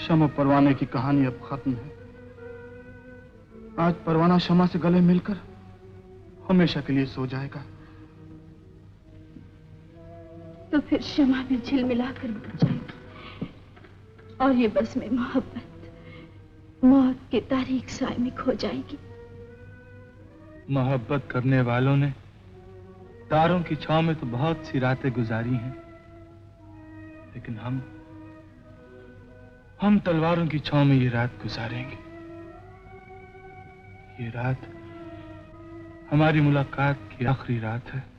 शमा परवाने की कहानी अब खत्म है। आज परवाना शमा से गले मिलकर हमेशा के लिए सो जाएगा। तो फिर शमा भी झिलमिलाकर मर जाएगी और ये बस में मोहब्बत मौत के तारीख साए में खो जाएगी। मोहब्बत करने वालों ने तारों की छांव में तो बहुत सी रातें गुजारी हैं, लेकिन हम तलवारों की छांव में ये रात गुजारेंगे। ये रात हमारी मुलाकात की आखिरी रात है।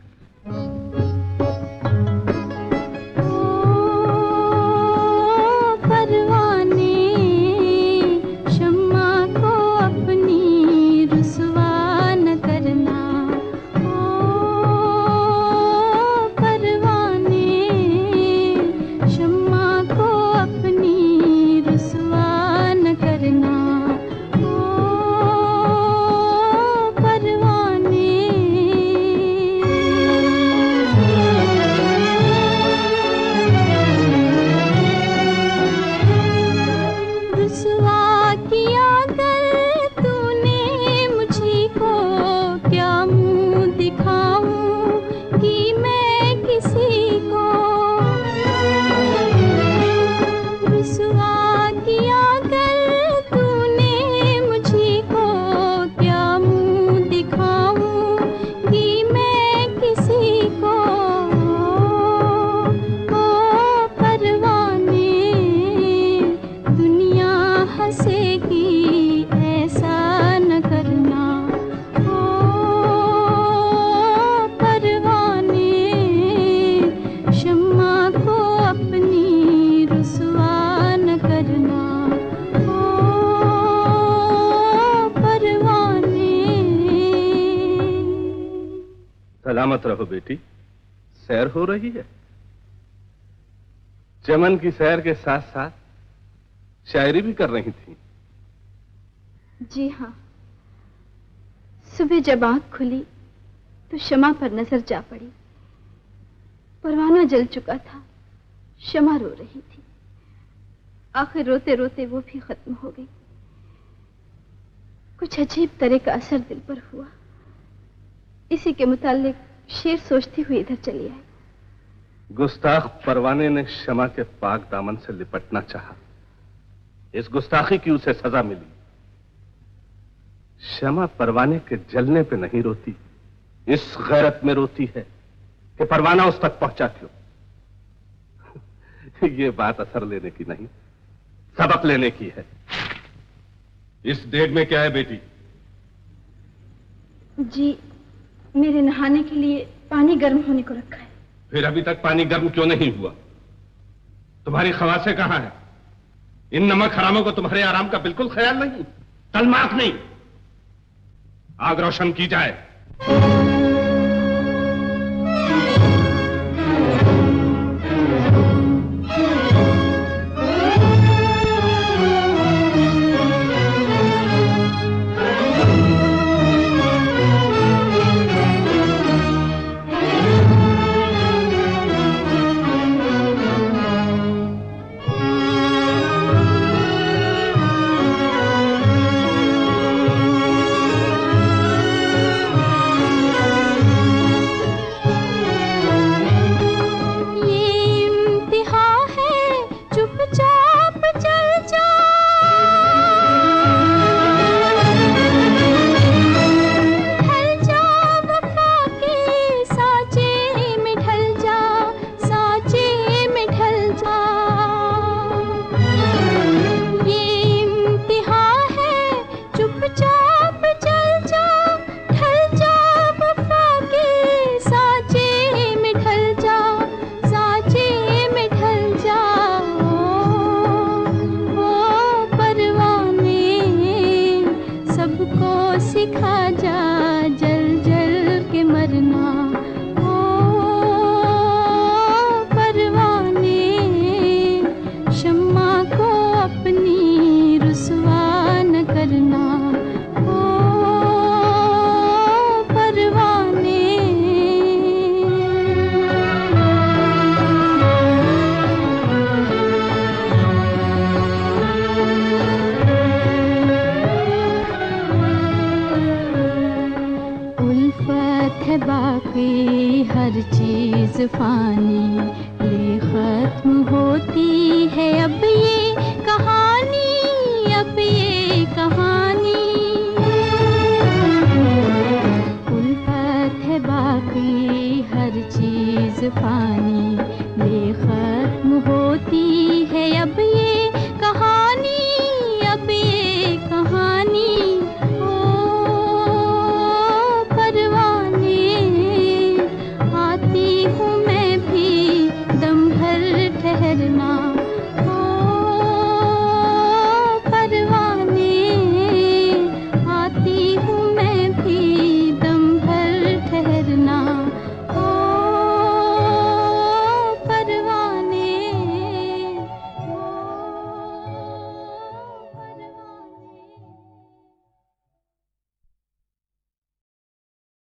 सलामत रहो बेटी। सैर हो रही है? चमन की सैर के साथ साथ शायरी भी कर रही थी। जी हाँ, सुबह जब आंख खुली तो शमा पर नजर जा पड़ी। परवाना जल चुका था, शमा रो रही थी। आखिर रोते रोते वो भी खत्म हो गई। कुछ अजीब तरह का असर दिल पर हुआ। इसी के मुताल्लिक शेर सोचती हुई इधर चली आई। गुस्ताख परवाने ने शमा के पाक दामन से लिपटना चाहा। इस गुस्ताखी की उसे सजा मिली। शमा परवाने के जलने पे नहीं रोती, इस गैरत में रोती है कि परवाना उस तक पहुंचा क्यों। ये बात असर लेने की नहीं, सबक लेने की है। इस देग में क्या है बेटी? जी, मेरे नहाने के लिए पानी गर्म होने को रखा है। फिर अभी तक पानी गर्म क्यों नहीं हुआ? तुम्हारी खवासें कहां हैं? इन नमक हरामों को तुम्हारे आराम का बिल्कुल ख्याल नहीं। तलमाक नहीं, आग रोशन की जाए। ले खत्म होती है अब ये कहानी, अब ये कहानी। उल्फत है बाकी हर चीज फानी।